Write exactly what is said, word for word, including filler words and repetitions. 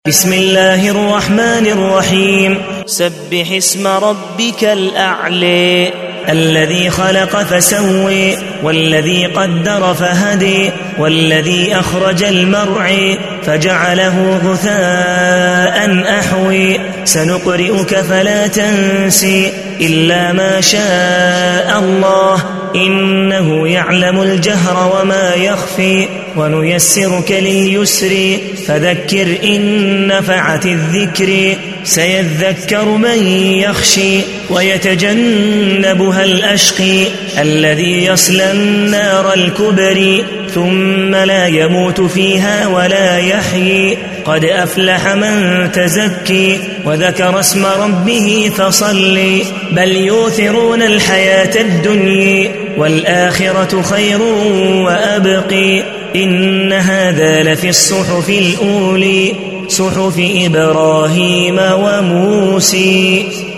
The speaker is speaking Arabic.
بسم الله الرحمن الرحيم. سبح اسم ربك الأعلى الذي خلق فسوي والذي قدر فهدي والذي أخرج المرعى فجعله غثاء أحوي سنقرئك فلا تنسي إلا ما شاء الله إنه يعلم الجهر وما يخفي ونيسرك لليسر فذكر إن نفعت الذكر سيذكر من يخشي ويتجنبها الأشقي الذي يصلى النار الكبري ثم لا يموت فيها ولا يحيي قد أفلح من تزكي وذكر اسم ربه فصلي بل يؤثرون الحياة الدنيا والآخرة خير وأبقي إن هذا لفي الصحف الأولي صحف إبراهيم وموسى.